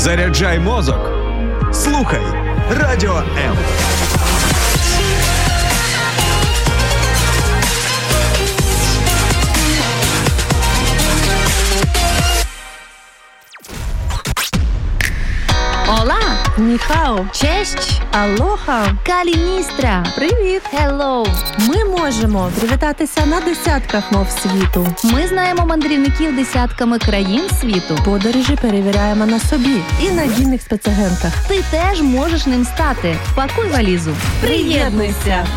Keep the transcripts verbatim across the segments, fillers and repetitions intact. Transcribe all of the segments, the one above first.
Заряджай мозок. Слухай Радіо М. Ола! Ніхао! Честь! Алоха! Каліністра! Привіт! Хеллоу! Ми можемо привітатися на десятках мов світу. Ми знаємо мандрівників десятками країн світу. Подорожі перевіряємо на собі і надійних спецагентах. Ти теж можеш ним стати. Пакуй валізу. Приєднуйся!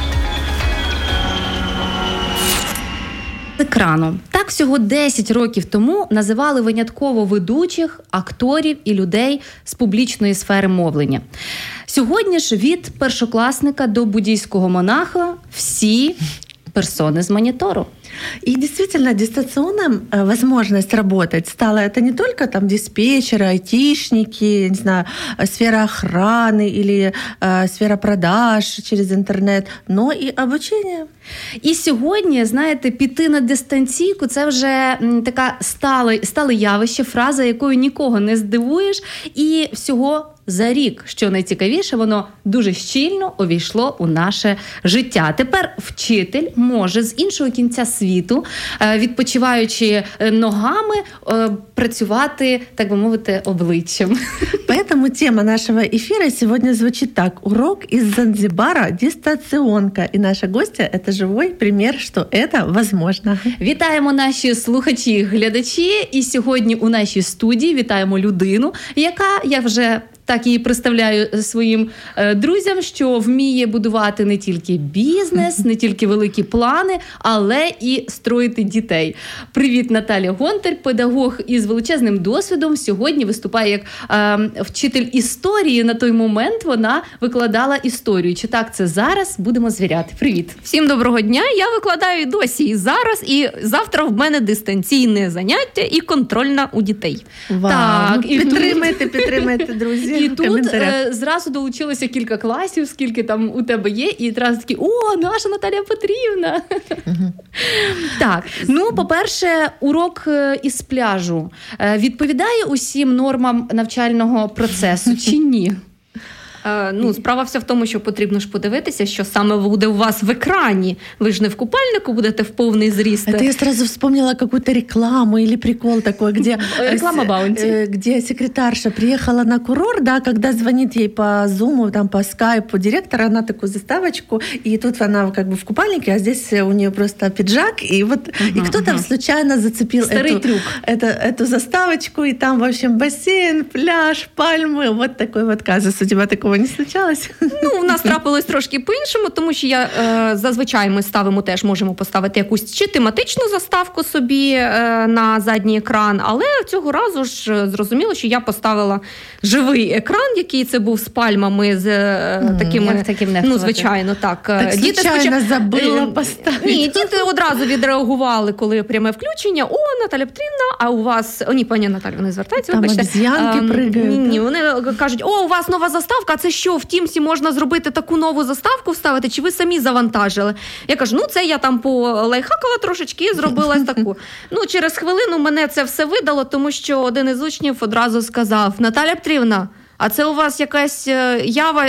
Екрану. Так всього десять років тому називали винятково ведучих, акторів і людей з публічної сфери мовлення. Сьогодні ж від першокласника до буддійського монаха всі персони з монітору. И действительно, дистанционная возможность работать стала это не только там диспетчеры, айтишники, не знаю, сфера охраны или э, сфера продаж через интернет, но и обучение. І сьогодні, знаєте, піти на дистанційку – це вже м, така стале, стале явище, фраза, якою нікого не здивуєш, і всього за рік, що найцікавіше, воно дуже щільно увійшло у наше життя. Тепер вчитель може з іншого кінця світу, відпочиваючи ногами, працювати, так би мовити, обличчям. Поэтому тема нашего эфира сегодня звучит так. Урок из Занзибара «Дистанционка». И наша гостья – это живой пример, что это возможно. Вітаємо наші слухачі і глядачі. І сьогодні у нашій студії вітаємо людину, яка, я вже так її представляю своїм е, друзям, що вміє будувати не тільки бізнес, не тільки великі плани, але і строїти дітей. Привіт, Наталя Гонтар, педагог із величезним досвідом. Сьогодні виступає як е, вчитель історії. На той момент вона викладала історію. Чи так це зараз? Будемо звіряти. Привіт. Всім доброго дня. Я викладаю і досі, і зараз, і завтра в мене дистанційне заняття і контрольна у дітей. Вау. Так, і підтримайте, підтримайте, друзі. І тут е, зразу долучилося кілька класів, скільки там у тебе є, і одразу такі, о, наша Наталія Петрівна. Uh-huh. Так, ну, по-перше, урок із пляжу відповідає усім нормам навчального процесу чи ні? Ну, справа вся в тому, що потрібно ж подивитися, що саме буде у вас в екрані. Ви ж не в купальнику будете в повний зріст. Это я сразу вспомнила какую-то рекламу или прикол такой, где, реклама Баунти, где секретарша приехала на курорт, да, когда звонит ей по зуму, там, по скайпу директор, она такую заставочку, и тут она как бы в купальнике, а здесь у нее просто пиджак, и вот uh-huh, и кто-то uh-huh. случайно зацепил эту, эту, эту заставочку, и там, в общем, бассейн, пляж, пальмы, вот такой вот казус. У тебя такого не случалось? Ну, у нас трапилось трошки по-іншому, тому що я е, зазвичай ми ставимо теж, можемо поставити якусь чи тематичну заставку собі е, на задній екран, але цього разу ж зрозуміло, що я поставила живий екран, який це був з пальмами, з е, такими, таким ну, звичайно, так. Так діти случайно спочатку... забила поставити. Ні, діти одразу відреагували, коли пряме включення. О, Наталя Петрівна, а у вас... О, ні, пані Наталя, вони звертаються, там вибачте. обезьянки пригають. Ні, ні, вони кажуть, о, у вас нова заставка, це що, в Тімсі можна зробити таку нову заставку вставити, чи ви самі завантажили? Я кажу, ну це я там полайхакала трошечки і зробила таку. Ну, через хвилину мене це все видало, тому що один із учнів одразу сказав, Наталя Петрівна, а це у вас якась ява,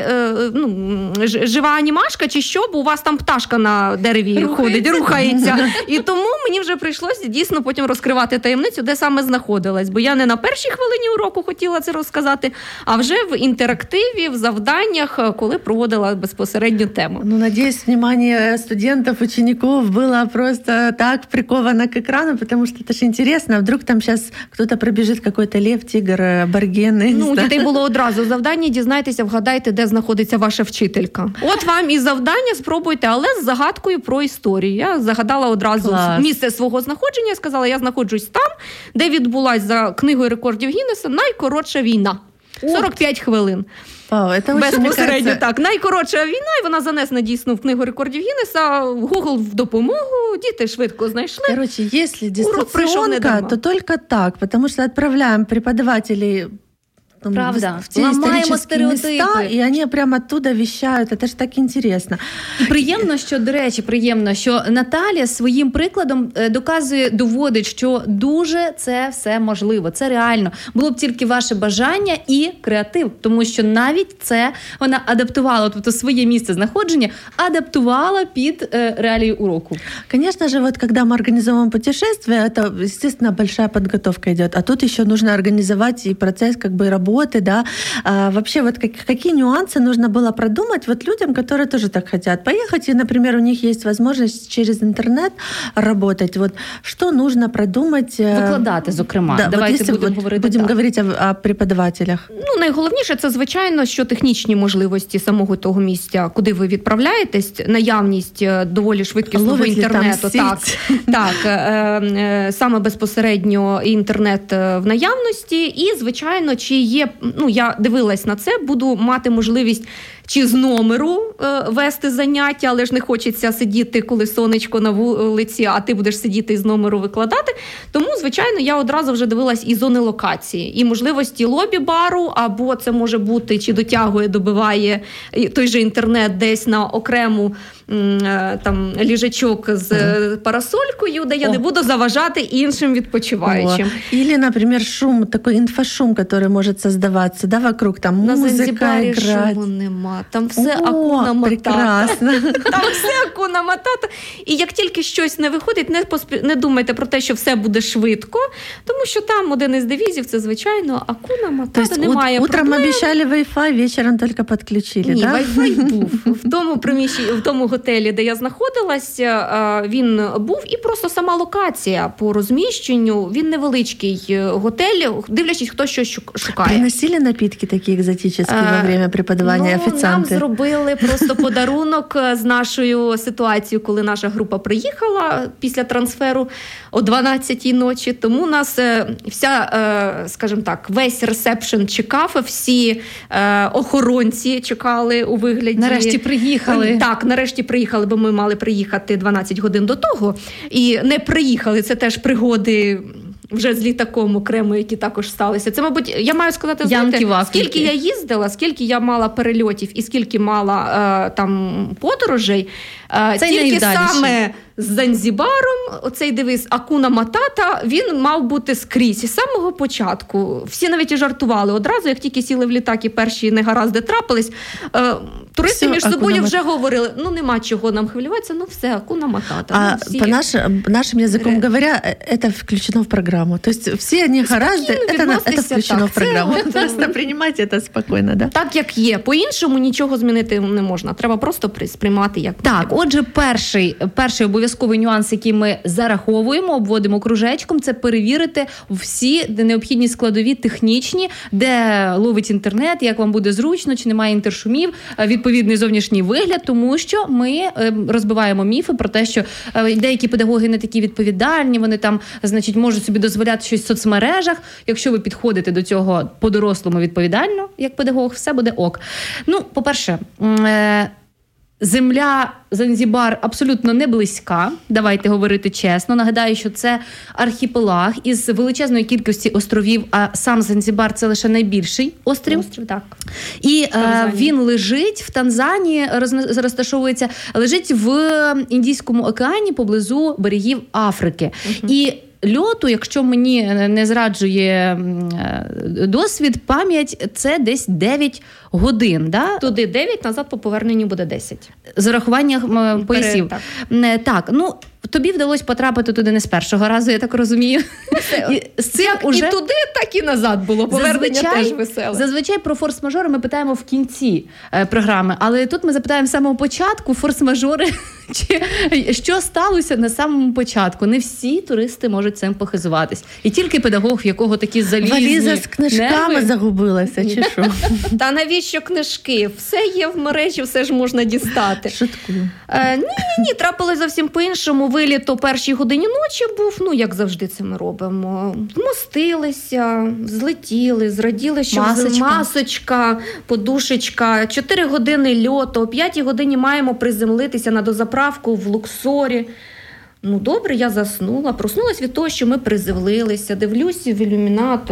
ну, жива анімашка чи що? Бо у вас там пташка на дереві рухається. ходить, рухається. І тому мені вже прийшлося дійсно потім розкривати таємницю, де саме знаходилась. Бо я не на першій хвилині уроку хотіла це розказати, а вже в інтерактиві, в завданнях, коли проводила безпосередню тему. Ну, надеюсь, внимание студентов, учеников было просто так приковано к экрану, потому что это же интересно. Вдруг там сейчас кто-то пробежит, какой-то лев, тигр, аборигены. Ну, у дітей було одразу завдання, дізнайтеся, вгадайте, де знаходиться ваша вчителька. От вам і завдання, спробуйте, але з загадкою про історію. Я загадала одразу Клас. місце свого знаходження, сказала, я знаходжусь там, де відбулась за книгою рекордів Гіннеса найкоротша війна. сорок п'ять хвилин. Вау, это безпосередньо так. Найкоротша війна, і вона занесена дійсно в книгу рекордів Гіннеса, Google в допомогу, діти швидко знайшли. Короче, если дистанционка, то только так, потому что отправляем преподавателей там, Правда. в те Ломаємо исторические места, стереотипы. и они прямо оттуда вещают. Это ж так интересно. І приємно, що, до речі, приємно, що Наталя своїм прикладом е, доказує, доводить, що дуже це все можливо, це реально. Було б тільки ваше бажання і креатив, тому що навіть це вона адаптувала, тобто своє місце знаходження адаптувала під е, реалії уроку. Конечно же, вот когда мы организовываем путешествие, это, естественно, большая подготовка идет. А тут еще нужно организовать и процесс как бы работы, да. А вообще вот как, какие нюансы нужно было продумать вот людям, которые тоже так хотят поехать, и, например, у них есть возможность через интернет работать. Вот что нужно продумать? Викладати, зокрема. Да, Давайте вот если будемо вот говорити будем так. говорить о, о преподавателях. Ну, найголовніше це, звичайно, що технічні можливості самого того місця, куди ви відправляєтесь, наявність е, доволі швидкісного Ловить ли там інтернету. сіть? Так, так е, е, саме безпосередньо інтернет е, в наявності. І, звичайно, чи є, ну, я дивилась на це, буду мати можливість чи з номеру е, вести заняття, але ж не хочеться сидіти, коли сонечко на вулиці, а ти будеш сидіти і з номеру викладати. Тому, звичайно, я одразу вже дивилась і зони локації, і можливості лобі-бару, або це може бути, чи дотягує, добиває той же інтернет десь на окрему е, там ліжачок з е, парасолькою, де я О. не буду заважати іншим відпочиваючим. О. Или, например, шум, такой инфошум, который может создаваться, да, вокруг, там На музыка Занзібарі играть. шуму нема. Там все О, акуна матата. прекрасно. Там все акуна матата. І як тільки щось не виходить, не, поспі... не думайте про те, що все буде швидко, тому що там один із девізів, це, звичайно, акуна То матата, есть немає ут- утром проблем. обещали Wi-Fi, вечером только подключили, Ні, да? Wi-Fi був. В тому приміщенні, в тому готелі, де я знаходилася, він був. І просто сама локація по розміщенню, він невеличкий готель, дивлячись, хто що щу- шукає. Приносили напитки такие экзотические Е, во время преподавания ну, нам официанты? зробили просто подарунок з нашою ситуацією, коли наша група приїхала після трансферу о дванадцятій ночі. Тому нас е, вся, е, скажімо так, весь ресепшн чекав, всі е, охоронці чекали у вигляді... Нарешті приїхали. Так, нарешті приїхали, бо ми мали приїхати дванадцять годин до того. І не приїхали, це теж пригоди... Вже з літаком окремо, які також сталися. Це, мабуть, я маю сказати, знаєте, скільки я їздила, скільки я мала перельотів і скільки мала е, там подорожей, е, це тільки саме з Занзібаром, оцей девіз Акуна Матата, він мав бути скрізь. І з самого початку. Всі навіть і жартували. Одразу, як тільки сіли в літак і перші негаразди трапились, е, туристи Все, між собою Акуна вже говорили, ну нема чого нам хвилюватися, ну все, Акуна Матата. А ну, всі... по наш, нашим языком Ре- говоря, это включено в программу. То есть все негаразды, это, на- это включено так. в программу. Це от, Просто принимайте это спокойно, да? Так, як є. По-іншому нічого змінити не можна. Треба просто при- сприймати як Так, отже, перший, перший обов'язковий нюанс, який ми зараховуємо, обводимо кружечком, це перевірити всі необхідні складові технічні, де ловить інтернет, як вам буде зручно, чи немає інтершумів, відповідний зовнішній вигляд, тому що ми е, розбиваємо міфи про те, що е, деякі педагоги не такі відповідальні, вони там, значить, можуть собі дозволяти щось в соцмережах. Якщо ви підходите до цього по-дорослому відповідально, як педагог, все буде ок. Ну, по-перше, е, земля Занзібар абсолютно не близька, давайте говорити чесно. Нагадаю, що це архіпелаг із величезної кількості островів, а сам Занзібар – це лише найбільший острів. Острів, так. І е, Танзанії. він лежить в Танзанії, роз- розташовується, лежить в Індійському океані поблизу берегів Африки. Угу. І льоту, якщо мені не зраджує м, е, досвід, пам'ять, це десь дев'ять годин. Да? Туди дев'ять, назад по поверненню буде десять. З урахуванням е, поясів. так. Не, Так, ну, тобі вдалося потрапити туди не з першого разу, я так розумію. І з цим Як уже... і туди, так і назад було. Повернення теж веселе. Зазвичай про форс-мажори ми питаємо в кінці е, програми, але тут ми запитаємо з самого початку форс-мажори, чи що сталося на самому початку. Не всі туристи можуть цим похизуватись. І тільки педагог, в якого такі залізні Валіза з книжками нерви. загубилася, чи що? Та навіщо книжки? Все є в мережі, все ж можна дістати. Шуткую. Е, ні, ні, ні, трапилось зовсім по-іншому. Виліт о першій годині ночі був, ну, як завжди це ми робимо. Змостилися, злетіли, зраділи, що Масочка. масочка, подушечка. Чотири години льоту, о п'ятій годині маємо приземлитися на дозаправку в Луксорі. Ну, добре, я заснула. Проснулась від того, що ми приземлилися. Дивлюся в ілюмінатор.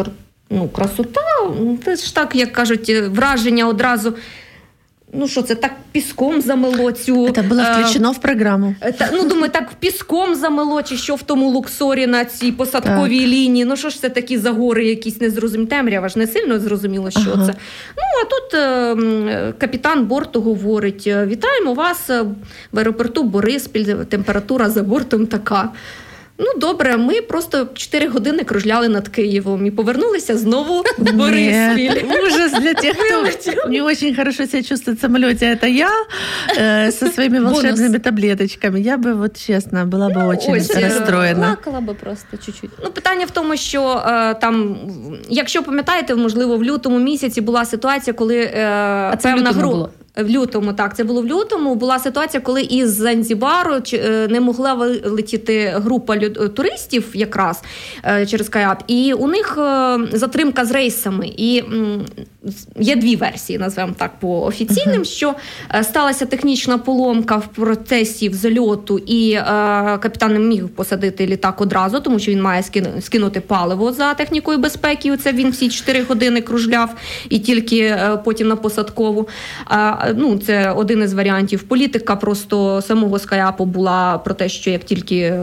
ну, красота, це ж так, як кажуть, враження одразу. Ну що це, так піском замело цю... Це було включено е, в програму. Та, ну, думаю, так піском замело, чи що в тому Луксорі на цій посадковій так. лінії. Ну що ж це такі загори якісь незрозумілі, темрява ж не сильно зрозуміло, що ага. це. Ну, а тут е, капітан борту говорить, вітаємо вас в аеропорту Бориспіль, температура за бортом така. Ну, добре, ми просто чотири години кружляли над Києвом і повернулися знову в Бориспіль. Ужас для тех, кто не очень хорошо себя чувствует в самолете. Это я э, со своими волшебными Бонус. таблеточками. Я бы, вот честно, была бы ну, очень ось, расстроена. Плакала би просто чуть-чуть. Ну, питання в тому, що е, там, якщо пам'ятаєте, можливо, в лютому місяці була ситуація, коли е, певна група... В лютому, так, це було в лютому. Була ситуація, коли із Занзібару не могла вилетіти група туристів якраз через КАЯП, і у них затримка з рейсами. І є дві версії, назвемо так, по офіційним, uh-huh. що сталася технічна поломка в процесі взльоту, і капітан не міг посадити літак одразу, тому що він має скинути паливо за технікою безпеки. Оце він всі чотири години кружляв, і тільки потім на посадкову. Ну, це один із варіантів. Політика просто самого СКАЯПу була про те, що як тільки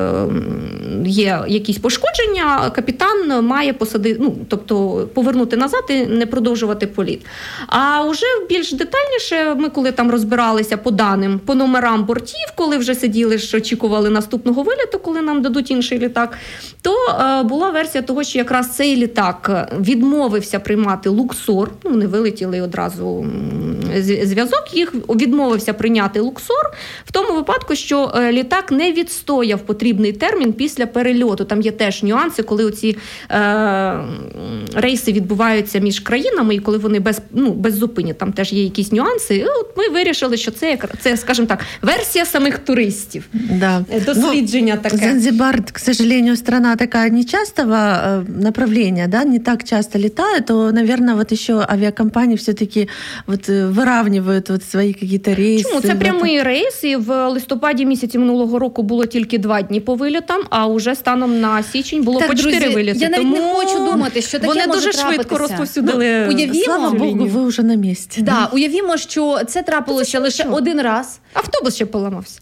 є якісь пошкодження, капітан має посадити, ну, тобто повернути назад і не продовжувати політ. А вже більш детальніше, ми коли там розбиралися по даним, по номерам бортів, коли вже сиділи, що очікували наступного виліту, коли нам дадуть інший літак, то е, була версія того, що якраз цей літак відмовився приймати Луксор, ну, вони вилетіли одразу зв'язок, їх відмовився прийняти Луксор в тому випадку, що літак не відстояв потрібний термін після перельоту. Там є теж нюанси, коли оці е, рейси відбуваються між країнами і коли вони без, ну, беззупинні, там теж є якісь нюанси. І от ми вирішили, що це, це, скажімо так, версія самих туристів. Да. Дослідження ну, таке. Занзибар, к сожалению, страна такая нечастого направления, да, не так часто летает, то, наверное, вот еще авиакомпании все-таки вот выравнивают вот свої якісь рейси. Чому? Це прямий рейс, і в листопаді місяці минулого року було тільки два дні по вилітам, а вже станом на січень було так, по чотири виліти. Я навіть Тому не хочу думати, що таке вони може дуже трапитися. Швидко розповсюдили. Ну, уявімо, слава Богу, ви вже на місці. Да, да? Уявімо, що це трапилося це лише що? один раз. Автобус ще поламався.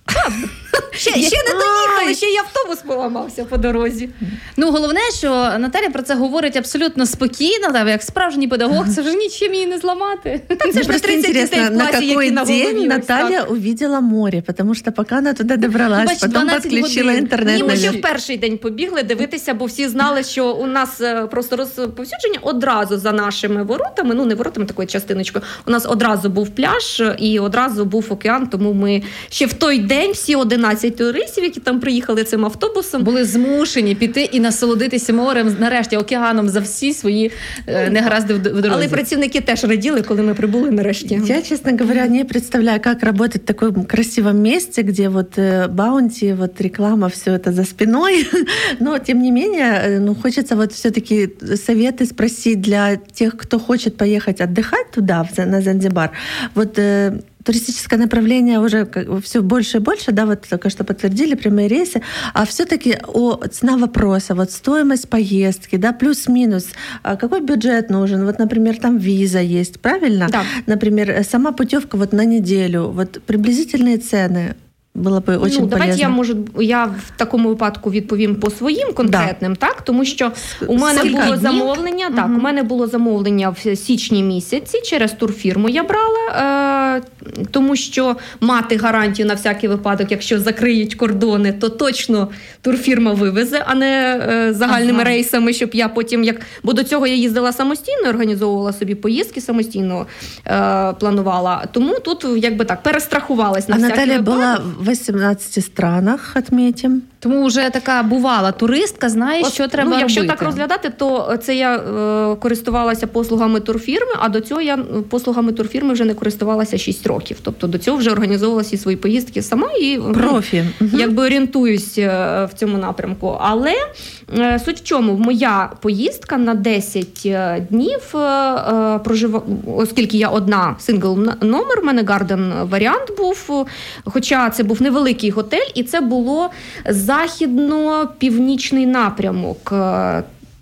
Ще, ще не доїхали, ще й автобус поламався по дорозі. Ну, головне, що Наталя про це говорить абсолютно спокійно, так, як справжній педагог, це вже нічим її не зламати. Та це ж тридцять дітей в класі, які на голові. Наталья увидела море, потому что пока она туда добралась, Бач, потом подключила интернет. Ні, ми ще в перший день побігли дивитися, бо всі знали, що у нас просто розповсюдження одразу за нашими воротами, ну не воротами, такою частиночкою, у нас одразу був пляж і одразу був океан, тому ми ще в той день всі одинадцять туристів, які там приїхали цим автобусом, були змушені піти і насолодитися морем, нарешті океаном за всі свої е, негаразди в дорозі. Але працівники теж раділи, коли ми прибули нарешті. Я, честно говоря, не представляю, как работать в таком красивом месте, где вот баунти, вот реклама, все это за спиной. Но, тем не менее, ну, хочется вот все-таки советы спросить для тех, кто хочет поехать отдыхать туда, на Занзибар. Вот туристическое направление уже все больше и больше, да, вот только что подтвердили прямые рейсы, а все-таки о, цена вопроса, вот стоимость поездки, да, плюс-минус, какой бюджет нужен, вот, например, там виза есть, правильно? Да. Например, сама путевка вот на неделю, вот приблизительные цены. Було б дуже ну, полезно. Давайте я, можу, я в такому випадку відповім по своїм конкретним, да. так? Тому що у мене Скільки було днів? замовлення, угу. так, у мене було замовлення в січні місяці, через турфірму я брала, е, тому що мати гарантію на всякий випадок, якщо закриють кордони, то точно турфірма вивезе, а не е, загальними ага. рейсами, щоб я потім, як, бо до цього я їздила самостійно, організовувала собі поїздки самостійно, е, планувала. Тому тут, якби так, перестрахувалась на а всякий Наталя випадок. Була в восемнадцати странах, отметим. Тому вже така бувала туристка, знає, От, що треба ну, якщо робити. так розглядати, то це я е, користувалася послугами турфірми, а до цього я послугами турфірми вже не користувалася шість років. Тобто до цього вже організовувала всі свої поїздки сама і профі. Ну, якби орієнтуюсь в цьому напрямку. Але е, суть в чому, моя поїздка на десять днів, е, прожив... оскільки я одна сингл номер, в мене гарден варіант був, хоча це був невеликий готель, і це було західно-північний напрямок.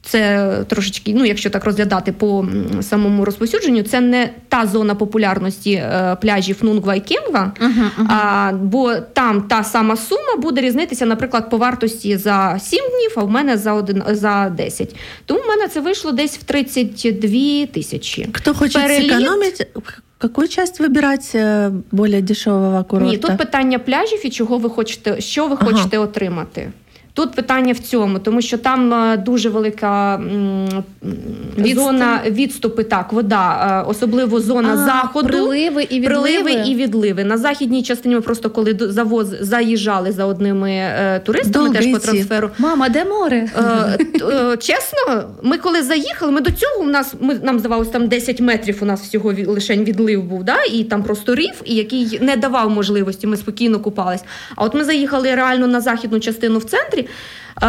це трошечки, ну, якщо так розглядати по самому розповсюдженню, це не та зона популярності е, пляжів Нунгва і Кенгва, uh-huh, uh-huh. А, бо там та сама сума буде різнитися, наприклад, по вартості за сім днів, а в мене за, один, за десять. Тому в мене це вийшло десь в тридцять дві тисячі. Хто хоче Переліт... зекономити, яку частину вибирати більш дешевого курорту? Ні, тут питання пляжів і чого ви хочете, що ви ага. хочете отримати. Тут питання в цьому, тому що там дуже велика м, Відступ. зона відступи, так, вода, особливо зона а, заходу, приливи і відливи. приливи і відливи. На західній частині ми просто коли завоз заїжджали за одними е, туристами, Долгиці. теж по трансферу. Мама, де море? Е, е, чесно, ми коли заїхали, ми до цього, у нас, ми, нам здавалося, там десять метрів у нас всього від, лише відлив був, да? І там просто рів, і який не давав можливості, ми спокійно купались. А от ми заїхали реально на західну частину в центрі. А,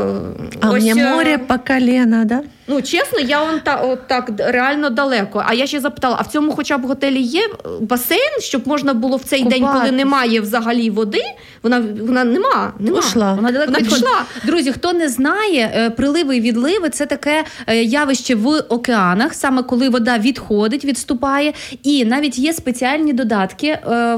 а ось, мне море по колено, да? Ну, чесно, я он та, от так реально далеко. А я ще запитала, а в цьому хоча б готелі є басейн, щоб можна було в цей Купати. день, коли немає взагалі води, вона, вона нема. нема. Пішла. Вона далеко вона пішла. Друзі, хто не знає, приливи і відливи – це таке явище в океанах, саме коли вода відходить, відступає. І навіть є спеціальні додатки,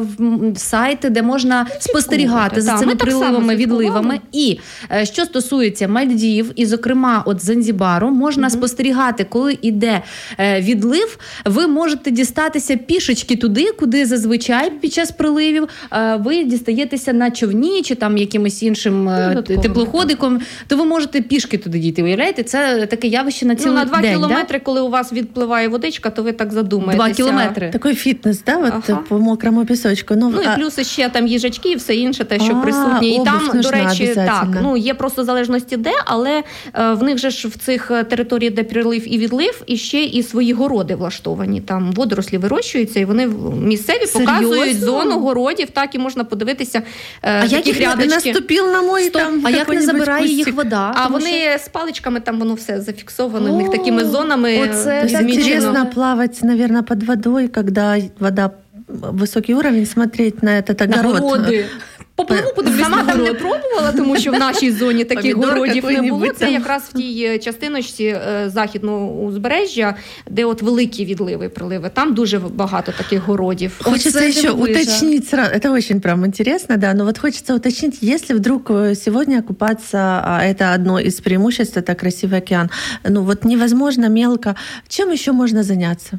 сайти, де можна спостерігати за цими приливами, відливами. І що стосується Мальдів, і, зокрема, от Занзібару, можна Можна mm-hmm. спостерігати, коли йде е, відлив, ви можете дістатися пішечки туди, куди зазвичай під час приливів е, ви дістаєтеся на човні чи там якимось іншим е, теплоходиком, то ви можете пішки туди дійти. Уявляєте, це таке явище на цілий ну, на два день. кілометри, да? Коли у вас відпливає водичка, то ви так задумаєтеся. Два кілометри. Такий фітнес, да, ага. от, по мокрому пісочку. Ну, ну а... і плюс ще там їжачки і все інше, те, що а, присутнє. І там, нужна, до речі, так, ну, є просто залежності де, але е, в них же ж в цих територіях, де прилив і відлив, і ще і свої городи влаштовані. Там водорослі вирощуються, і вони місцеві Серйозно? показують зону городів, так і можна подивитися е, а такі грядочки. Наступив на мой Стоп, там а як не забирає кустик? їх вода? А вони що... з паличками, там воно все зафіксовано, у них такими зонами. Оце так интересно плавать, наверное, под водой, когда вода высокий уровень, смотреть на этот огород. Огороди. Попливу подивлюсь. Сама там не пробувала, тому що в нашій зоні таких городів не було. Це якраз в тій частиночці західного узбережжя, де от великі відливи, приливи. Там дуже багато таких городів. Хочется еще уточнить, это очень прям интересно, да, но вот хочется уточнить, если вдруг сегодня купаться, это одно из преимуществ, это красивый океан, ну вот невозможно мелко, чем еще можно заняться?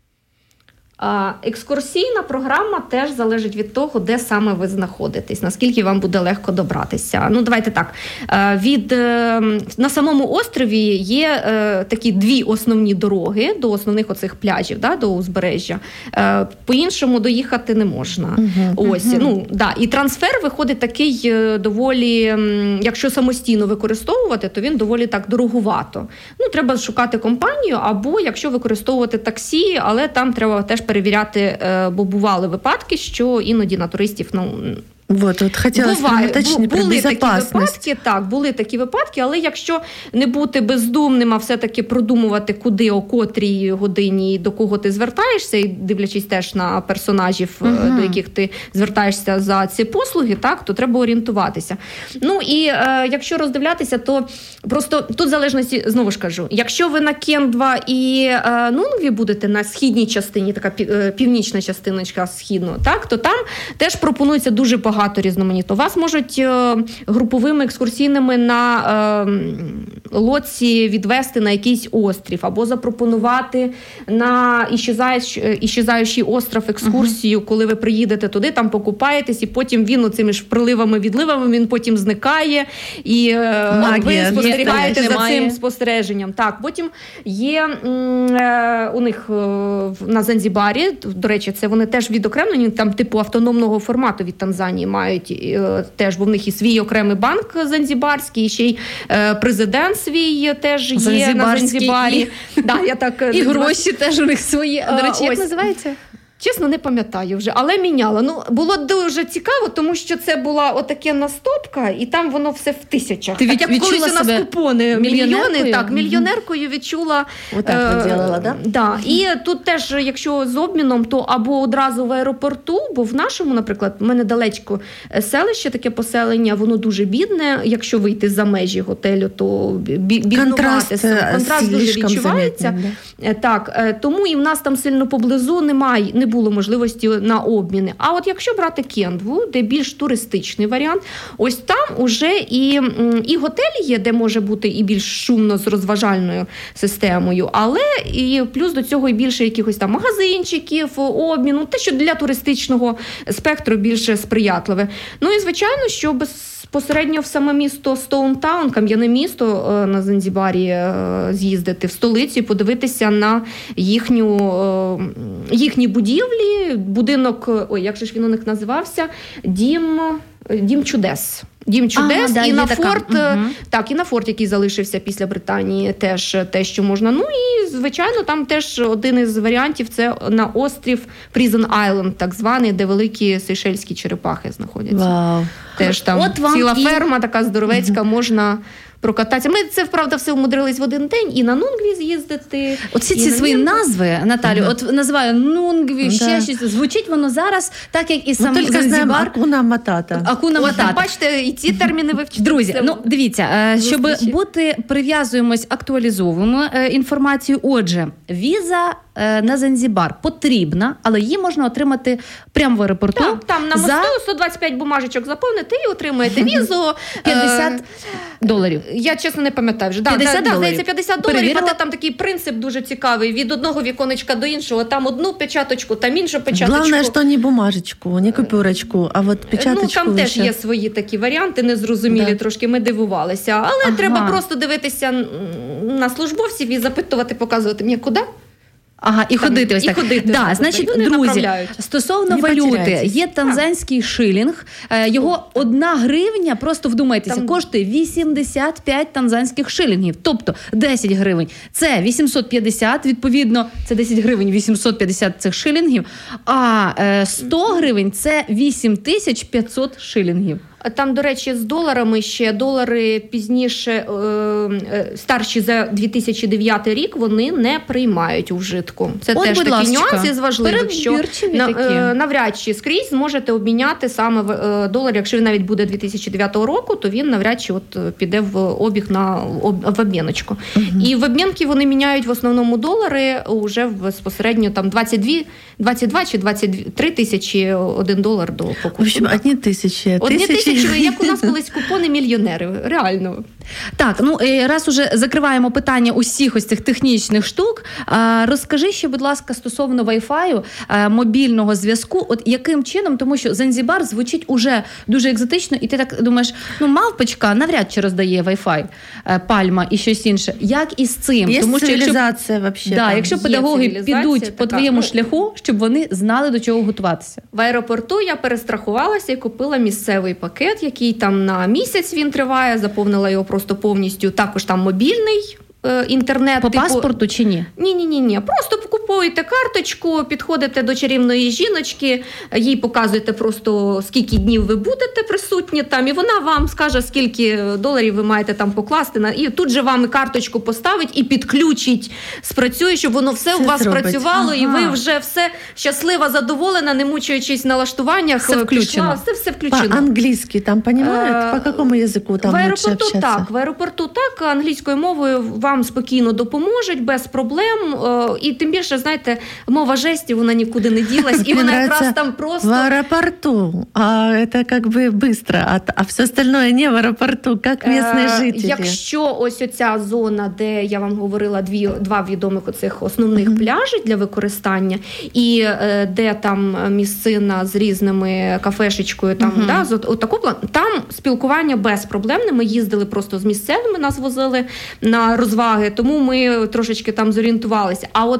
Екскурсійна програма теж залежить від того, де саме ви знаходитесь, наскільки вам буде легко добратися. Ну, давайте так. Від, на самому острові є такі дві основні дороги до основних оцих пляжів, да, до узбережжя. По-іншому доїхати не можна. Uh-huh, Ось, uh-huh. Ну, да. І трансфер виходить такий доволі, якщо самостійно використовувати, то він доволі так дорогувато. Ну, треба шукати компанію, або якщо використовувати таксі, але там треба теж перевіряти, бо бували випадки, що іноді на туристів, ну, Вот, вот хотілося уточнити про були безпечність. Такі випадки, так, були такі випадки, але якщо не бути бездумним, а все-таки продумувати, куди, о котрій годині, до кого ти звертаєшся, і дивлячись теж на персонажів, uh-huh. до яких ти звертаєшся за ці послуги, так, то треба орієнтуватися. Ну і е, якщо роздивлятися, то просто тут залежності, знову ж кажу, якщо ви на Кендва і е, Нунгві будете на східній частині, така північна частиночка східну, так, то там теж пропонується дуже багато багато різноманітно. Вас можуть е, груповими екскурсійними на е, лодці відвести на якийсь острів, або запропонувати на іщезаючий остров екскурсію, uh-huh. коли ви приїдете туди, там покупаєтесь, і потім він оцими ж приливами-відливами, він потім зникає, і е, Магія. ви спостерігаєте за цим спостереженням. Так, потім є е, у них е, на Занзібарі, до речі, це вони теж відокремлені, там типу автономного формату від Танзанії мають е, теж, бо в них і свій окремий банк занзібарський, і ще й е, президент свій теж є на Занзібарі. І, да, я так, і гроші теж у них свої. До речі, як ось. називається? Чесно, не пам'ятаю вже, але міняла. Ну, було дуже цікаво, тому що це була отаке настопка, і там воно все в тисячах. Ти від, так, як колись у нас купони мільйони, так, мільйонеркою відчула. Отак ви робила, да? Да. І тут теж, якщо з обміном, то або одразу в аеропорту, бо в нашому, наприклад, в мене далечко селище, таке поселення, воно дуже бідне. Якщо вийти за межі готелю, то біднувати. Контраст, Контраст дуже відчувається. Заметний, да? Так, тому і в нас там сильно поблизу немає, не було можливості на обміни. А от якщо брати Кендву, де більш туристичний варіант, ось там уже і, і готель є, де може бути і більш шумно з розважальною системою, але і плюс до цього і більше якихось там магазинчиків, обміну, те, що для туристичного спектру більше сприятливе. Ну і звичайно, що безпосередньо в саме місто Стоунтаун, кам'яне місто на Занзібарі, з'їздити в столицю і подивитися на їхню, їхні будівлі, будинок, ой, як же ж він у них називався? Дім, Дім чудес. Дім чудес, ага, да, і на форт, угу. так, і на форт, який залишився після Британії, теж те, що можна. Ну і, звичайно, там теж один із варіантів – це на острів Prison Island, так званий, де великі сейшельські черепахи знаходяться. Вау. Теж там От вам ціла і... ферма така здоровецька, угу. можна прокататися. Ми це, вправда, все умудрились в один день і на Нунгві з'їздити. Оці ці свої Нунгві. назви, Наталю, Да. от називаю Нунгві, Да. ще щось. Звучить воно зараз так, як і сам Ну, тільки знаємо Занзібар. Акуна Матата. Акуна От, Матата. бачите, і ці терміни вивчити. Друзі, Це ну дивіться, е, щоб зустрічі. бути прив'язуємось, актуалізовуємо е, інформацію. Отже, віза е, на Занзібар потрібна, але її можна отримати прямо в аеропорту. Так, там на мосту за сто двадцять п'ять бумажечок заповните і отримаєте візу. п'ятдесят Е, доларів. Я чесно не пам'ятаю вже. Да, п'ятдесят да, да, доларів. здається, п'ятдесят доларів, Перевірила? а там такий принцип дуже цікавий. Від одного віконечка до іншого, там одну печаточку, там іншу печаточку. Главное, что не бумажечку, не купюрочку, а вот печаточку. Ну, там теж ще. є свої такі варіанти, незрозумілі, Да. трошки ми дивувалися. Але Ага. треба просто дивитися на службовців і запитувати, показувати мені куди. Ага, і Там, ходити ось і так. ходити, да, так, значить, вони друзі, направляють. стосовно Не валюти, потеряйтесь. є танзанський шилінг, е, його одна гривня, просто вдумайтеся, Там- коштує вісімдесят п'ять танзанських шилінгів, тобто десять гривень. Це вісімсот п'ятдесят, відповідно, це десять гривень, вісімсот п'ятдесят цих шилінгів, а е, сто гривень – це вісім тисяч п'ятсот шилінгів. Там, до речі, з доларами ще долари пізніше, е, е, старші за дві тисячі дев'ятий рік, вони не приймають у вжитку. Це От, теж будь такий ласка, нюанс із важливих, що перебірчиві на, такі. е, навряд чи скрізь зможете обміняти саме в, е, долар. Якщо він навіть буде дві тисячі дев'ятого року, то він навряд чи от е, піде в обіг на об, в обміночку. Угу. І в обмінки вони міняють в основному долари уже безпосередньо там двадцять дві, двадцять два чи двадцять три тисячі один долар до покупки. В общем, одні тисячі. Одні тисячі. тисячі, як у нас колись купони мільйонери, реально. Так, ну е, раз уже закриваємо питання усіх ось цих технічних штук, а, розкажи ще, будь ласка, стосовно Wi-Fi, а, мобільного зв'язку, от яким чином, тому що Занзібар звучить уже дуже екзотично, і ти так думаєш, ну мавпочка навряд чи роздає Wi-Fi, е, пальма і щось інше. Як із цим? Є Тому що якщо, цивілізація вообще. да, там. якщо є педагоги цивілізація підуть така, по твоєму ну, шляху, щоб вони знали, до чого готуватися. В аеропорту я перестрахувалася і купила місцевий пакет, який там на місяць він триває, заповнила його просто повністю, також там мобільний е, інтернет. По типу... паспорту чи ні? Ні-ні-ні, просто купуєте карточку, підходите до чарівної жіночки, їй показуєте просто, скільки днів ви будете присутні там, і вона вам скаже, скільки доларів ви маєте там покласти, на і тут же вам і карточку поставить і підключить, спрацює, щоб воно все Це у вас зробить. працювало, Ага. і ви вже все щаслива, задоволена, не мучаючись на лаштуваннях. Все включено. Пішла, все, все включено. По-английски там понимают? Е, По какому языку там в лучше аеропорту общаться? так, в аеропорту так, англійською мовою вам спокійно допоможуть, без проблем. Е, І тим більше, знаєте, мова жестів, вона нікуди не ділась, і Мне вона нравится якраз там просто... в аэропорту, а это как бы быстро, а, а все остальное не в аэропорту, как местные Е, жители. Якщо ось оця зона, де я вам говорила, дві, два відомих оцих основних mm-hmm. пляжі для використання, і е, де там місцина з різними кафешечкою, там, mm-hmm. да, з от, от таку, там спілкування безпроблемне. Ми їздили просто з місцевими, нас возили на розваги, тому ми трошечки там зорієнтувалися. А от в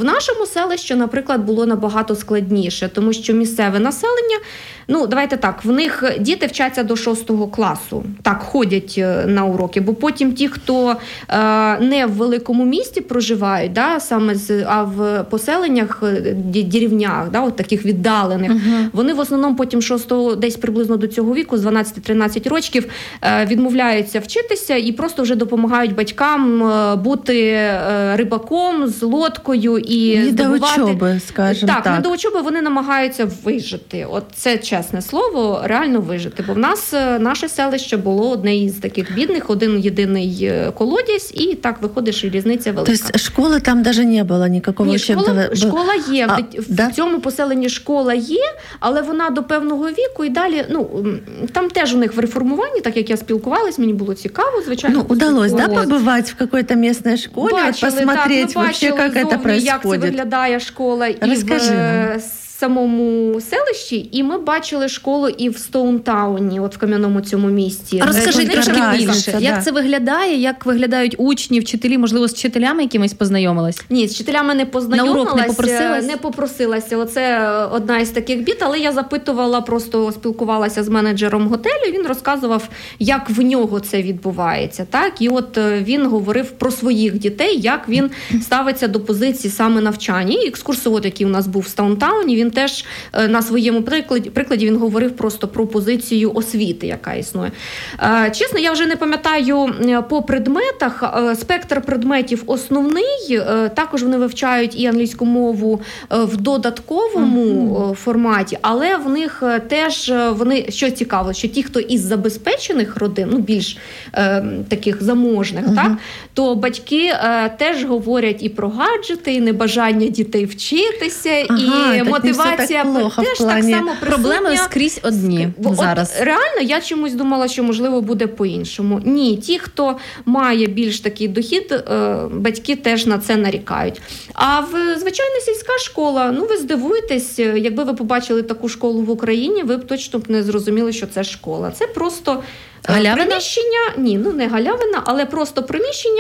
нашому селищі, наприклад, було набагато складніше, тому що місцеве населення, ну, давайте так, в них діти вчаться до шостого класу, так, ходять на уроки, бо потім ті, хто е, не в великому місті проживають, да, саме з, а в поселеннях, деревнях, да, от таких віддалених, uh-huh. вони в основному потім шостого, десь приблизно до цього віку, з дванадцять-тринадцять років, е, відмовляються вчитися і просто вже допомагають батькам е, бути е, рибаком з лодкою і не здобувати... до учоби, скажімо так. Так, не до учоби, вони намагаються вижити. От це чесне слово, реально вижити. Бо в нас, наше селище було одне із таких бідних, один єдиний колодязь, і так виходиш, і різниця велика. Тобто школи там навіть не було ніякого? Ні, школа, школа є. А, в, да? в цьому поселенні школа є, але вона до певного віку і далі, ну, там теж у них в реформуванні, так як я спілкувалась, мені було цікаво, звичайно. Ну, удалось, да, побувати в якійсь місцевій школі, бачили, посмотреть, так, вообще, як це происходит? Як це виглядає школа і Розкажи в нам. самому селищі, і ми бачили школу і в Стоунтауні, от в кам'яному цьому місті. Розкажи трошки разниця, більше, да. як це виглядає, як виглядають учні, вчителі, можливо, з вчителями якимись познайомилась? Ні, з вчителями не познайомилася, на урок не попросилась? не попросилася. Оце одна із таких бід, але я запитувала, просто спілкувалася з менеджером готелю, він розказував, як в нього це відбувається. Так? І от він говорив про своїх дітей, як він ставиться до позиції саме навчання. І екскурсовод, який у нас був в Стоунтауні, він теж на своєму прикладі, прикладі він говорив просто про позицію освіти, яка існує. Чесно, я вже не пам'ятаю по предметах, спектр предметів основний, також вони вивчають і англійську мову в додатковому mm-hmm. форматі, але в них теж, вони, що цікаво, що ті, хто із забезпечених родин, ну більш е, таких заможних, mm-hmm. так, то батьки е, теж говорять і про гаджети, і небажання дітей вчитися, ага, і мотивація плохо, теж так само присутня. Проблеми скрізь одні От, зараз. Реально, я чомусь думала, що можливо буде по-іншому. Ні, ті, хто має більш такий дохід, е, батьки теж на це нарікають. А в звичайна сільська школа, ну ви здивуєтесь, якби ви побачили таку школу в Україні, ви б точно б не зрозуміли, що це школа. Це просто галявина? приміщення, ні, ну не галявина, але просто приміщення,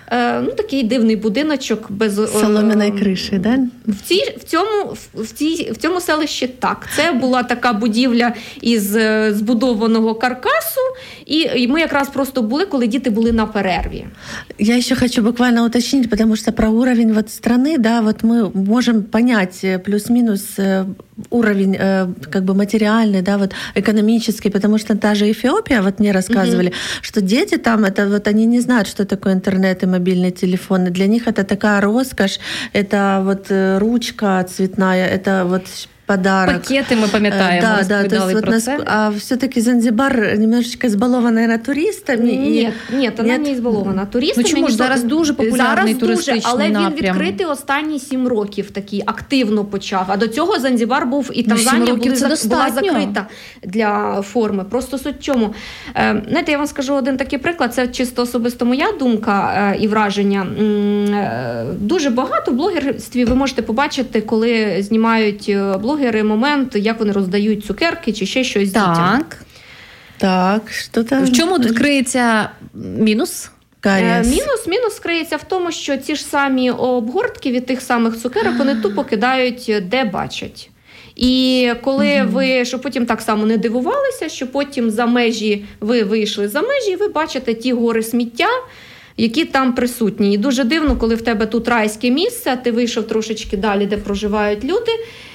ну такий дивний будиночок без солом'яної криші, да? В цій в цьому в цій в цьому селищі так. Це була така будівля із збудованого каркасу, і, і ми якраз просто були, коли діти були на перерві. Я еще хочу буквально уточнить, потому что про уровень вот страны, да, вот мы можем понять плюс-минус уровень как бы материальный, да, вот экономический, потому что та же Эфиопия, вот мне рассказывали, mm-hmm. что дети там, это вот они не знают, что такое интернет и мобильные телефоны. Для них это такая роскошь, это вот ручка цветная, это вот подарок. Пакеты мы памятаем, да, мы да, то есть вот про нас, це. А все-таки Занзибар немножечко избалована, наверное, туристами. Ні, і... ні, вона не збалована туристами. Ну чому ж зараз дуже популярний зараз туристичний дуже, але напрям. він відкритий останні сім років, такий активно почав. А до цього Занзибар був і Танзанія були, була достатньо. закрита для форми. Просто суть в чому. Е, знаєте, я вам скажу один такий приклад, це чисто особисто моя думка е, і враження. Е, дуже багато в блогерстві ви можете побачити, коли знімають блогери момент, як вони роздають цукерки чи ще щось дітям. Так. Так, що там? В чому тут криється мінус? Каріс. Мінус, мінус криється в тому, що ці ж самі обгортки від тих самих цукерок вони тупо кидають, де бачать. І коли mm-hmm. ви, щоб потім так само не дивувалися, що потім за межі, ви вийшли за межі, і ви бачите ті гори сміття, які там присутні. І дуже дивно, коли в тебе тут райське місце, а ти вийшов трошечки далі, де проживають люди,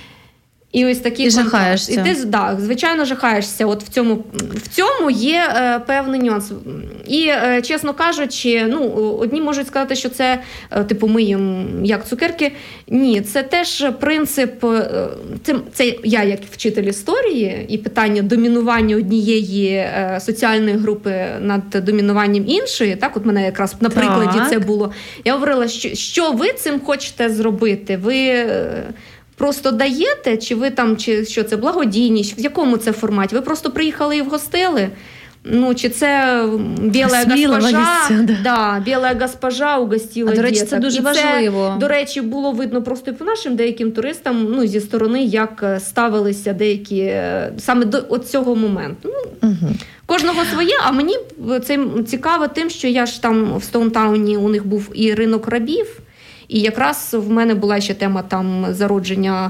і ось такі і жахаєшся. І ти, да, звичайно, жахаєшся. От в цьому, в цьому є е, певний нюанс. І, е, чесно кажучи, ну, одні можуть сказати, що це, е, типу, ми їм як цукерки. Ні, це теж принцип, е, це, це я як вчитель історії, і питання домінування однієї е, соціальної групи над домінуванням іншої. Так, от мене якраз на прикладі так. це було. Я говорила, що, що ви цим хочете зробити? Ви... Е, Просто даєте, чи ви там, чи що це благодійність, в якому це форматі? Ви просто приїхали і вгостили? Ну, чи це біла госпожа, да. Да, біла госпожа угостила діток. А, до речі, діток. це дуже і важливо. Це, до речі, було видно просто і по нашим деяким туристам, ну, зі сторони, як ставилися деякі, саме до от цього моменту. Ну, угу. Кожного своє, а мені це цікаво тим, що я ж там в Стоунтауні, у них був і ринок рабів, І якраз в мене була ще тема там зародження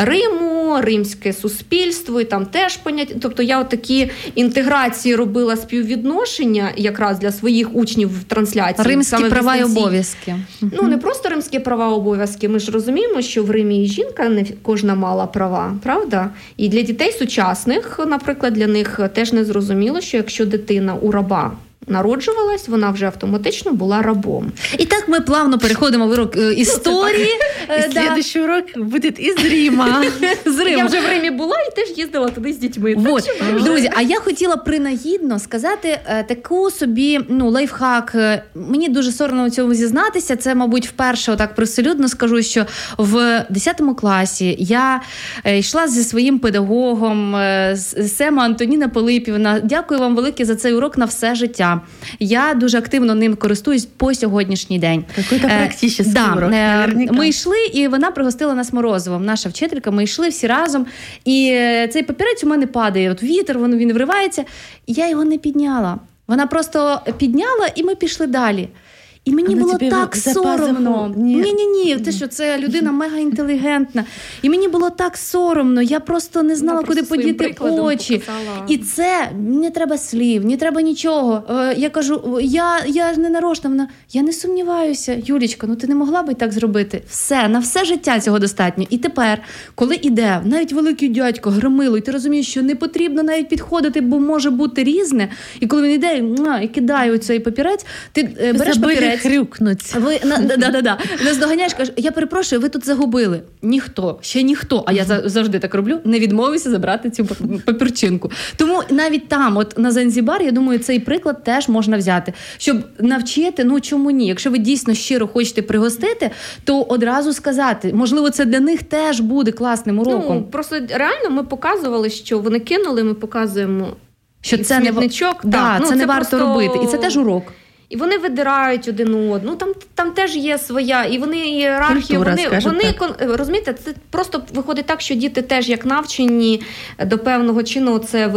Риму, римське суспільство, і там теж поняття. Тобто я от такі інтеграції робила, співвідношення якраз для своїх учнів в трансляції. Римські права і обов'язки. Ну, не просто римські права і обов'язки. Ми ж розуміємо, що в Римі і жінка не кожна мала права, правда? І для дітей сучасних, наприклад, для них теж не зрозуміло, що якщо дитина у раба народжувалась, вона вже автоматично була рабом. І так ми плавно переходимо в урок е, історії. И следующий урок будет из Рима. З Риму. Я вже в Римі була і теж їздила туди з дітьми. Вот. Друзі, а я хотіла принагідно сказати е, таку собі, ну, лайфхак. Е, Мені дуже соромно у цьому зізнатися. Це, мабуть, вперше отак привселюдно скажу, що в десятому класі я е, йшла зі своїм педагогом, е, Сема Антоніна Пилипівна. Дякую вам велике за цей урок на все життя. Я дуже активно ним користуюсь по сьогоднішній день. Какой-то практичний да, урок, наверняка. Ми йшли, і вона пригостила нас морозивом. Наша вчителька, ми йшли всі разом. І цей папірець у мене падає. От вітер, він, він вривається. І я його не підняла. Вона просто підняла, і ми пішли далі. І мені Вона було тобі так за соромно. пазуху? Ні. Ні-ні-ні, ти що, це людина мега інтелігентна. І мені було так соромно, я просто не знала, Вона куди просто своїм подіти прикладом очі. показала. І це, не треба слів, не треба нічого. Е, Я кажу, я, я ж не нарочно. Вона, я не сумніваюся. Юлічка, ну ти не могла би так зробити? Все, на все життя цього достатньо. І тепер, коли іде навіть великий дядько, громило, і ти розумієш, що не потрібно навіть підходити, бо може бути різне. І коли він іде муа, і кидає оцей папірець, ти е, береш Забыли папірець. хрюкнуть. Ви на да, да, да, да. Наздоганяєш, кажеш, я перепрошую, ви тут загубили. Ніхто, ще ніхто, а я завжди так роблю, не відмовився забрати цю папірчинку. Тому навіть там, от на Занзібар, я думаю, цей приклад теж можна взяти, щоб навчити, ну чому ні? Якщо ви дійсно щиро хочете пригостити, то одразу сказати, можливо, це для них теж буде класним уроком. Ну, просто реально ми показували, що вони кинули, ми показуємо що це не, смітничок. да, так, ну, це не варто просто... робити. І це теж урок. І вони видирають один одну. Там, там теж є своя, і вони ієрархія, Культура, вони, вони так. розумієте, це просто виходить так, що діти теж як навчені до певного чину це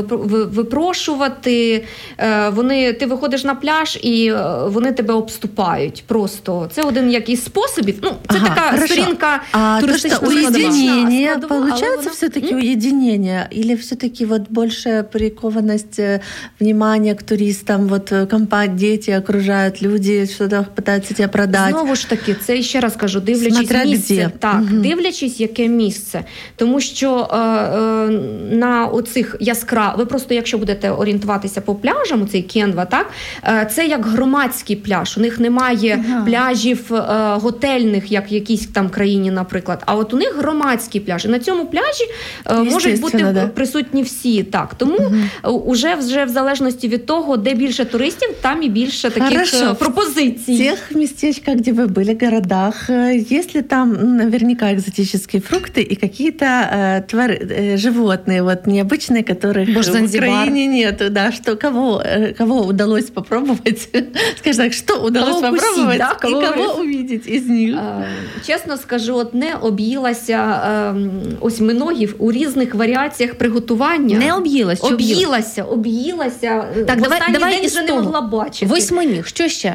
випрошувати. Вони, ти виходиш на пляж, і вони тебе обступають просто. Це один як із способів. Ну, це Ага, така хорошо. сторінка а туристична то, что уединение, складова, получается вона... все-таки уединение? Или все-таки вот большая прикованность внимания к туристам, вот компания, дети окружают, люди что-то пытаются тебе продать? Знову ж таки, це ще раз кажу, дивлячись Смотря місце. де. Так, Угу. дивлячись, яке місце. Тому що е, е, на оцих яскрав... Ви просто, якщо будете орієнтуватися по пляжам, цей Кенва, так, е, це як громадський пляж. У них немає Ага. пляжів е, готельних, як в якійсь там країні, наприклад. А от у них громадські пляжі. На цьому пляжі е, можуть бути да. присутні всі. Так, тому угу. уже вже в залежності від того, де більше туристів, там і більше таких Хорошо. пропозиций. В тех местечках, где вы были, городах, есть ли там наверняка экзотические фрукты и какие-то э, твор... э, животные, вот необычные, которых Может, в Занзибар? Украине нету, да, что кого, э, кого удалось попробовать? Скажем так, что удалось Кого укусить, попробовать да, и кого кого вы- увидеть из них? Е, Чесно скажу, от не об'їлася е, осьминогів у різних варіаціях приготування. Не об'їлась, чи об'їлась? Об'їлася, об'їлася. Так, В давай- останній давай день із вже не того. могла бачити. Восьминіг, що ще?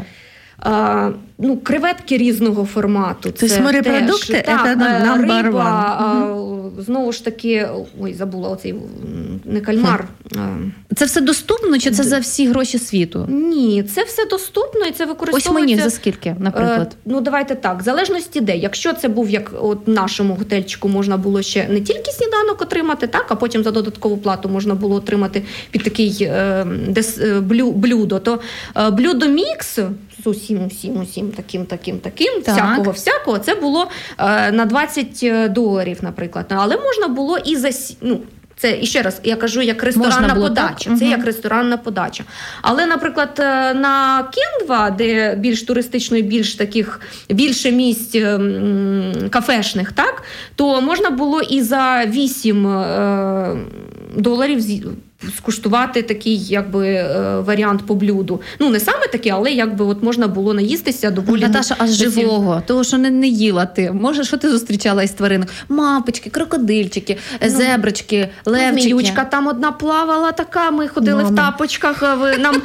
А, ну, креветки різного формату. Це ж морепродукти? теж, так, Це е, number риба, one. а, знову ж таки, ой, забула оцей, м, не кальмар. а, Це все доступно, чи це за всі гроші світу? Ні, це все доступно і це використовується. Восьминіг за скільки, наприклад? Е, ну, давайте так, в залежності де. Якщо це був, як от в нашому готельчику, можна було ще не тільки сніданок отримати, так, а потім за додаткову плату можна було отримати під такий е, дес, е, блю, блюдо, то е, блюдо мікс з усім, усім, усім, таким, таким, таким, Так. всякого, всякого, це було е, на двадцять доларів, наприклад. Але можна було і за... сі- Ну, це, і ще раз, я кажу, як ресторанна Можна було, подача. так? Це Мгм. як ресторанна подача. Але, наприклад, е, на Кенва, де більш туристично і більш таких, більше місць м, кафешних, так, то можна було і за вісім е, доларів з'ї- скуштувати такий якби варіант по блюду. Ну, не саме такий, але якби от можна було наїстися доволі... Наташа, а з живого, того, що не, не їла ти. Може, що ти зустрічала із тваринок? Мавпочки, крокодильчики, ну, зебрачки, левчики. Зміючка там одна плавала така, ми ходили Мама. в тапочках, нам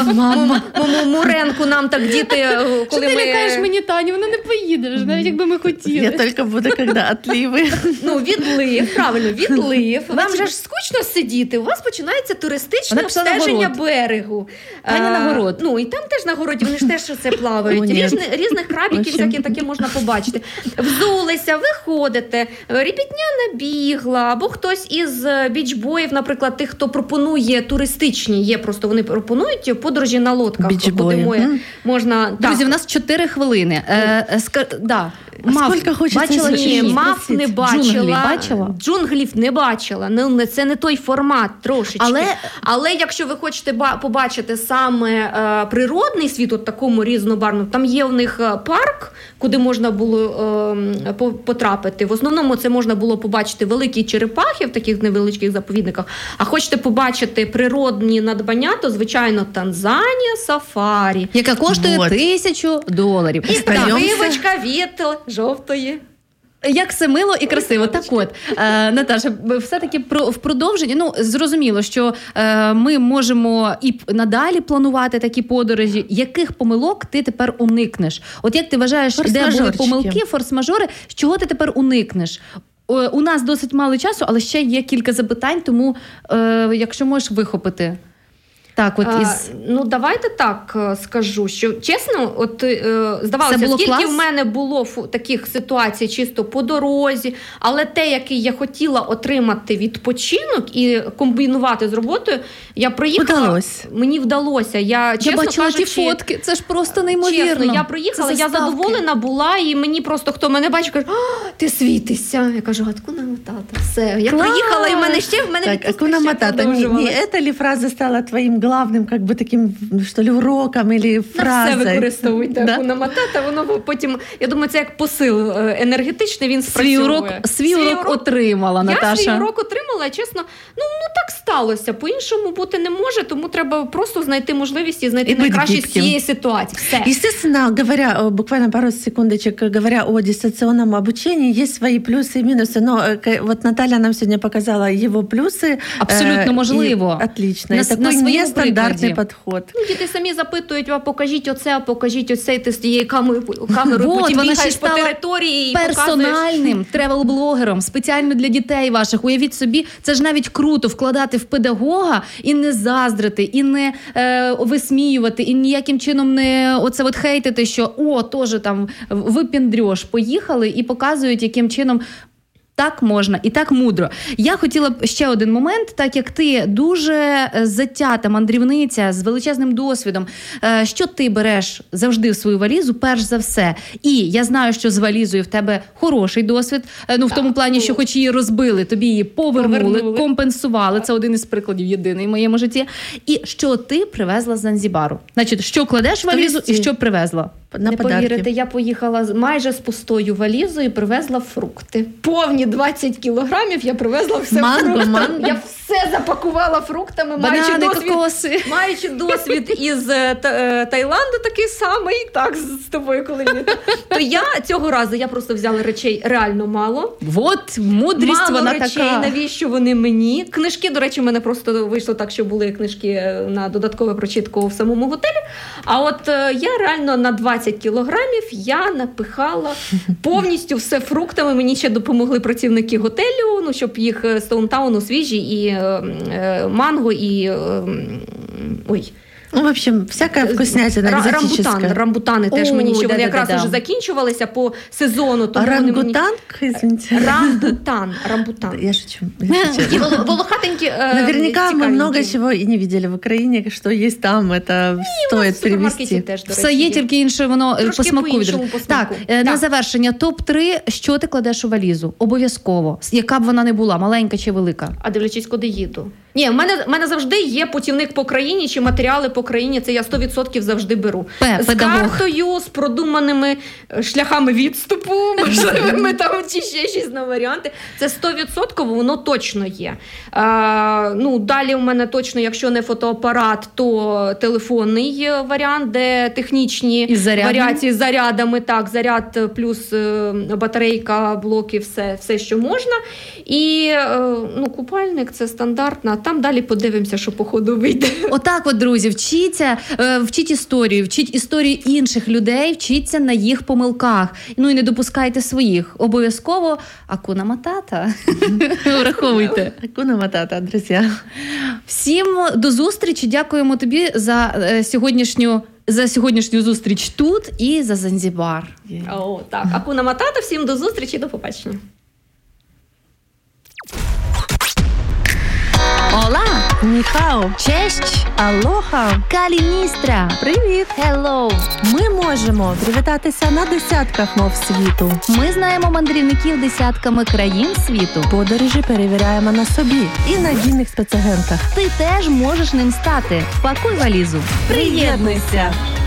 Муренку нам так діти, коли ми... Що ти лякаєш мені Таню? Вона не поїде, навіть якби ми хотіли. Я тільки буду, коли відливи. Ну, відлив, правильно, відлив. Вам же ж скучно сидіти, у вас починається туристичне обстеження берегу. Таня на город. Ну, і там теж на городі, вони ж теж це плавають. Різни, різних крабіків, всякі таке можна побачити. Взулися, виходите, рібітня набігла, або хтось із бічбоїв, наприклад, тих, хто пропонує туристичні, є просто, вони пропонують подорожі на лодках. Куди mm. можна... Друзі, так. У нас чотири хвилини. Е, ска... да. Мав, скільки хочеться? Бачила? Ні, мав не бачила. Джунглі бачила? Джунглів не бачила. Ну, це не той формат трошечки. Але, Але якщо ви хочете ба- побачити саме е, природний світ, от такому різнобарвному, там є у них парк, куди можна було е, потрапити. В основному це можна було побачити великі черепахи в таких невеличких заповідниках. А хочете побачити природні надбання, то, звичайно, Танзанія, сафарі. Яка коштує вот. тисячу доларів. І вивочка від жовтої. Як все мило і красиво. Так от, е, Наташа, все-таки про, в продовженні, ну, зрозуміло, що е, ми можемо і надалі планувати такі подорожі. Яких помилок ти тепер уникнеш? От як ти вважаєш, де були помилки, форс-мажори, з чого ти тепер уникнеш? Е, у нас досить мало часу, але ще є кілька запитань, тому е, якщо можеш вихопити. Так, от із... а, ну, давайте так скажу, що чесно, от е, здавалося, скільки клас? в мене було фу, таких ситуацій чисто по дорозі, але те, який я хотіла отримати відпочинок і комбінувати з роботою, я проїхала, вдалось. мені вдалося. Я, чесно я бачила кажучи, ті фотки, це ж просто неймовірно. Чесно, я проїхала, я задоволена була, і мені просто, хто мене бачить, каже, ти світишся. Я кажу, Акуна Матата, все. Я клас! Проїхала, і в мене ще, в мене так, Акуна Матата, не, не эта ли фраза стала твоїм главным, как бы таким, что ли, уроком или фразой. На все використовуйте да? Акуна Матата, воно потім, я думаю, це як посил енергетичний, він спрацьовує. Свій урок, свій свій урок отримала, Наташа. Я свій урок отримала, чесно, ну, ну так сталося, по-іншому бути не може, тому треба просто знайти можливість і знайти найкраще з цієї ситуації. Все. Естественно, говоря, буквально пару секундочек, говоря о дистанционном обучении, есть свои плюсы и минусы, но вот Наталья нам сегодня показала его плюсы. Абсолютно можливо. Отлично. На, такой на нестандартний підход. Ну, діти самі запитують, а покажіть оце, а покажіть оце, і ти з тією камерою, камерою вот, потім бігаєш по території і персональним тревел-блогером, спеціально для дітей ваших. Уявіть собі, це ж навіть круто вкладати в педагога і не заздрити, і не е, висміювати, і ніяким чином не оце от хейтити, що о, теж там випіндрьош, поїхали і показують, яким чином так можна і так мудро. Я хотіла б ще один момент, так як ти дуже затята мандрівниця з величезним досвідом. Що ти береш завжди в свою валізу, перш за все? І я знаю, що з валізою в тебе хороший досвід, ну в тому плані, що хоч її розбили, тобі її повернули, повернули. компенсували. Це один із прикладів єдиний в моєму житті. І що ти привезла з Занзібару? Значить, що кладеш в валізу і що привезла? На не подарки. Повірите, я поїхала майже з пустою валізою і привезла фрукти. Повні двадцять кілограмів я привезла все манго, фруктами. Манго. Я все запакувала фруктами, банани, маючи досвід, кокоси. маючи досвід із та, Таїланду такий самий, так, з тобою коли літа. То я цього разу я просто взяла речей реально мало. От, мудрість мало вона речей, така. Навіщо вони мені? Книжки, до речі, в мене просто вийшло так, що були книжки на додаткове прочитку в самому готелі. А от я реально на двадцять кілограмів я напихала повністю все фруктами. Мені ще допомогли працівники готелю, ну, щоб їх з Таунтауну свіжі, і е, е, манго, і е, ой. Ну, в общем, всяка вкуснятина екзотична. Рамбутан, рамбутани теж мені ще, вони якраз вже закінчувалися по сезону. А рангутан? Извините. Рамбутан, рамбутан. Я шучу. І волохатенькі. Наверняка мы много чего и не видели в Украине, что есть там, это стоит привезти. Все є, тільки інше воно по смаку. Так, на завершення, топ три, що ти кладеш у валізу? Обов'язково. Яка б вона не була, маленька чи велика? А дивлячись, куди їду. Ні, в мене, в мене завжди є путівник по країні чи матеріали по країні, це я сто відсотків завжди беру. Пе, з педагог. картою, з продуманими шляхами відступу, можливими там чи ще щось на варіанти. Це сто відсотків воно точно є. А, ну, далі в мене точно, якщо не фотоапарат, то телефонний варіант, де технічні Із зарядом? варіації з зарядами, так, заряд плюс е, батарейка, блоки, все, все, що можна. І е, ну, купальник – це стандартно, а там далі подивимося, що по ходу вийде. Отак от, друзі, вчіться, е, вчіть історію, вчіть історію інших людей, вчіться на їх помилках. Ну і не допускайте своїх. Обов'язково акуна матата. Враховуйте. Акуна матата, друзі. Всім до зустрічі. Дякуємо тобі за е, сьогоднішню за сьогоднішню зустріч тут і за Занзібар. О, так. Акуна матата, всім до зустрічі, до побачення. Ола! Ніхао. Честь! Алоха. Каліністра! Привіт. Hello! Ми можемо привітатися на десятках мов світу. Ми знаємо мандрівників десятками країн світу. Подорожі перевіряємо на собі і надійних спецагентах. Ти теж можеш ним стати. Пакуй валізу. Приєднуйся!